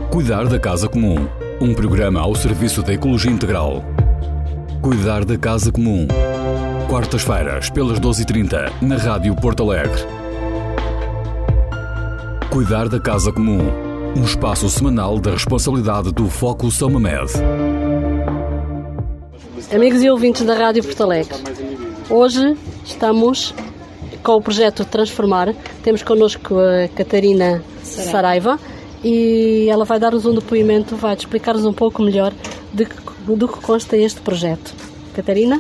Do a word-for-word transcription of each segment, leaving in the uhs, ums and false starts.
Cuidar da Casa Comum, um programa ao serviço da ecologia integral. Cuidar da Casa Comum, quartas-feiras, pelas doze e trinta, na Rádio Porto Alegre. Cuidar da Casa Comum, um espaço semanal da responsabilidade do Foco São Mamede. Amigos e ouvintes da Rádio Porto Alegre, hoje estamos com o projeto Transformar. Temos connosco a Catarina Saraiva e ela vai dar-nos um depoimento, vai explicar-nos um pouco melhor de, do que consta este projeto. Catarina?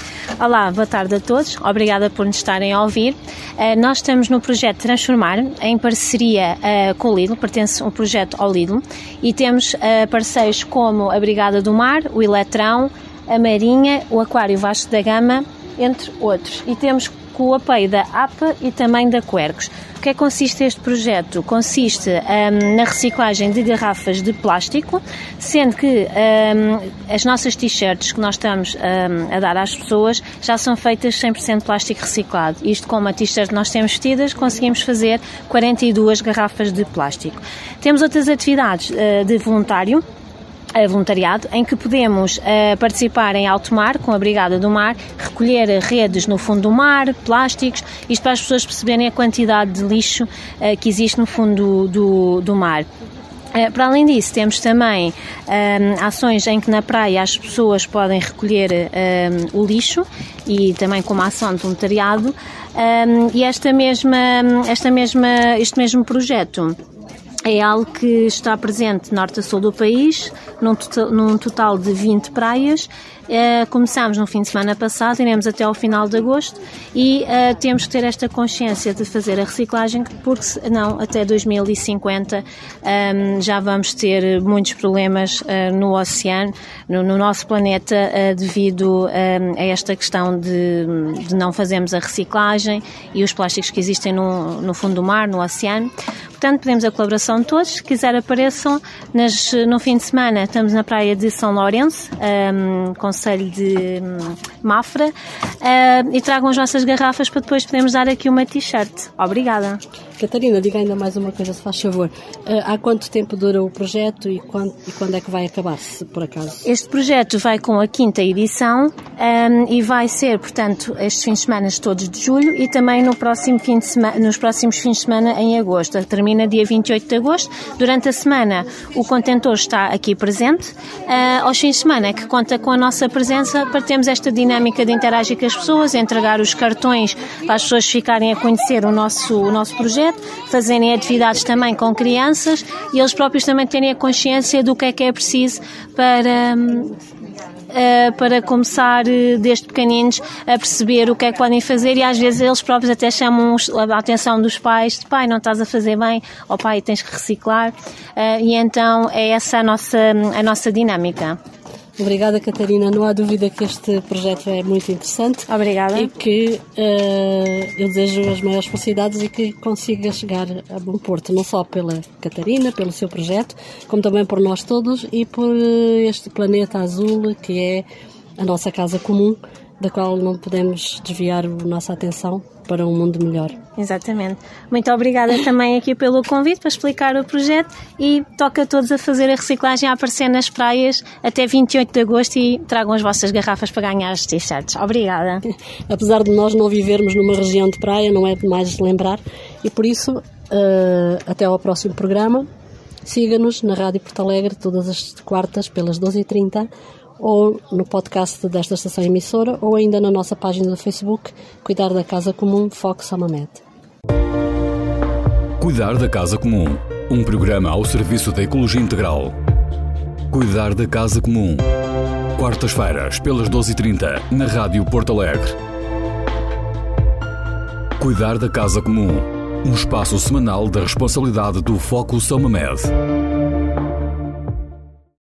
Olá, boa tarde a todos. Obrigada por nos estarem a ouvir. Uh, nós estamos no projeto Transformar, em parceria uh, com o Lidl, pertence um projeto ao Lidl, e temos uh, parceiros como a Brigada do Mar, o Eletrão, a Marinha, o Aquário Vasco da Gama, entre outros. E temos com o apoio da A P A e também da Quercus. O que é que consiste este projeto? Consiste um, na reciclagem de garrafas de plástico, sendo que um, as nossas t-shirts que nós estamos um, a dar às pessoas já são feitas cem por cento de plástico reciclado. Isto, com uma t-shirt que nós temos vestidas, conseguimos fazer quarenta e duas garrafas de plástico. Temos outras atividades uh, de voluntário, voluntariado, em que podemos uh, participar em alto mar com a Brigada do Mar, recolher redes no fundo do mar, plásticos, isto para as pessoas perceberem a quantidade de lixo uh, que existe no fundo do, do, do mar. Uh, para além disso, temos também um, ações em que na praia as pessoas podem recolher um, o lixo, e também com uma ação de voluntariado, um, e esta mesma, esta mesma, este mesmo projeto é algo que está presente norte a sul do país, num total, num total de vinte praias. Uh, começámos no fim de semana passado, iremos até ao final de agosto, e uh, temos que ter esta consciência de fazer a reciclagem, porque senão até dois mil e cinquenta um, já vamos ter muitos problemas uh, no oceano, no, no nosso planeta, uh, devido um, a esta questão de, de não fazermos a reciclagem e os plásticos que existem no, no fundo do mar, no oceano. Portanto, pedimos a colaboração de todos. Se quiser, apareçam. Nas, no fim de semana estamos na praia de São Lourenço, um, concelho de um, Mafra, uh, e tragam as nossas garrafas para depois podermos dar aqui uma t-shirt. Obrigada. Catarina, diga ainda mais uma coisa, se faz favor. Uh, há quanto tempo dura o projeto e quando, e quando é que vai acabar, se por acaso? Este projeto vai com a quinta edição um, e vai ser, portanto, estes fins de semana todos de julho e também no próximo fim de semana, nos próximos fins de semana em agosto. Termina dia vinte e oito de agosto. Durante a semana o contentor está aqui presente. Uh, aos fins de semana é que conta com a nossa presença para termos esta dinâmica de interagir com as pessoas, entregar os cartões para as pessoas ficarem a conhecer o nosso, o nosso projeto, fazerem atividades também com crianças e eles próprios também terem a consciência do que é que é preciso para... Uh, para começar uh, desde pequeninos a perceber o que é que podem fazer, e às vezes eles próprios até chamam a atenção dos pais de pai, não estás a fazer bem, ou pai, tens que reciclar, uh, e então é essa a nossa, a nossa dinâmica. Obrigada, Catarina. Não há dúvida que este projeto é muito interessante. Obrigada. E que uh, eu desejo as maiores felicidades e que consiga chegar a bom porto, não só pela Catarina, pelo seu projeto, como também por nós todos e por este planeta azul que é a nossa casa comum, da qual não podemos desviar a nossa atenção para um mundo melhor. Exatamente. Muito obrigada também aqui pelo convite para explicar o projeto, e toca a todos a fazer a reciclagem, a aparecer nas praias até vinte e oito de agosto, e tragam as vossas garrafas para ganhar as t-shirts. Obrigada. Apesar de nós não vivermos numa região de praia, não é demais lembrar, e por isso uh, até ao próximo programa. Siga-nos na Rádio Porto Alegre todas as quartas pelas doze e trinta, ou no podcast desta estação emissora, ou ainda na nossa página do Facebook, Cuidar da Casa Comum, Foco São Mamede. Cuidar da Casa Comum, um programa ao serviço da ecologia integral. Cuidar da Casa Comum, quartas-feiras, pelas doze e trinta, na Rádio Porto Alegre. Cuidar da Casa Comum, um espaço semanal da responsabilidade do Foco São Mamede.